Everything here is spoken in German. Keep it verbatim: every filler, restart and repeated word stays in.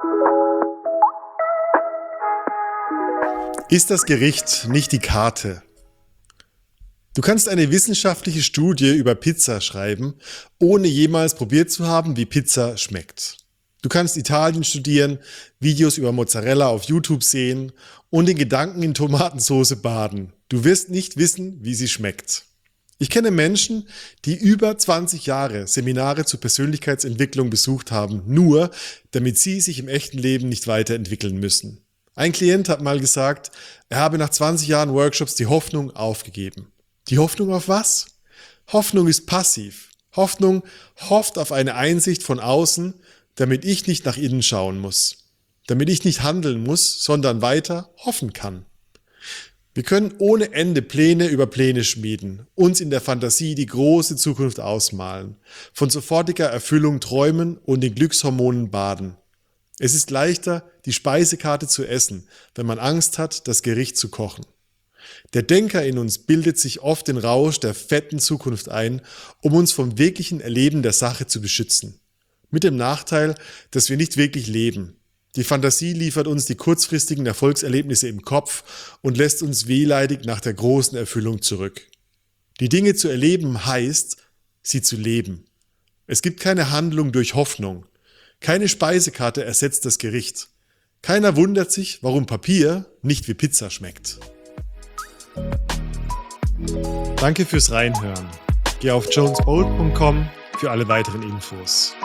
Ist das Gericht nicht die Karte? Du kannst eine wissenschaftliche Studie über Pizza schreiben, ohne jemals probiert zu haben, wie Pizza schmeckt. Du kannst Italien studieren, Videos über Mozzarella auf YouTube sehen und in Gedanken in Tomatensauce baden. Du wirst nicht wissen, wie sie schmeckt. Ich kenne Menschen, die über zwanzig Jahre Seminare zur Persönlichkeitsentwicklung besucht haben, nur damit sie sich im echten Leben nicht weiterentwickeln müssen. Ein Klient hat mal gesagt, er habe nach zwanzig Jahren Workshops die Hoffnung aufgegeben. Die Hoffnung auf was? Hoffnung ist passiv. Hoffnung hofft auf eine Einsicht von außen, damit ich nicht nach innen schauen muss. Damit ich nicht handeln muss, sondern weiter hoffen kann. Wir können ohne Ende Pläne über Pläne schmieden, uns in der Fantasie die große Zukunft ausmalen, von sofortiger Erfüllung träumen und in Glückshormonen baden. Es ist leichter, die Speisekarte zu essen, wenn man Angst hat, das Gericht zu kochen. Der Denker in uns bildet sich oft den Rausch der fetten Zukunft ein, um uns vom wirklichen Erleben der Sache zu beschützen. Mit dem Nachteil, dass wir nicht wirklich leben. Die Fantasie liefert uns die kurzfristigen Erfolgserlebnisse im Kopf und lässt uns wehleidig nach der großen Erfüllung zurück. Die Dinge zu erleben heißt, sie zu leben. Es gibt keine Handlung durch Hoffnung. Keine Speisekarte ersetzt das Gericht. Keiner wundert sich, warum Papier nicht wie Pizza schmeckt. Danke fürs Reinhören. Geh auf jones bolt punkt com für alle weiteren Infos.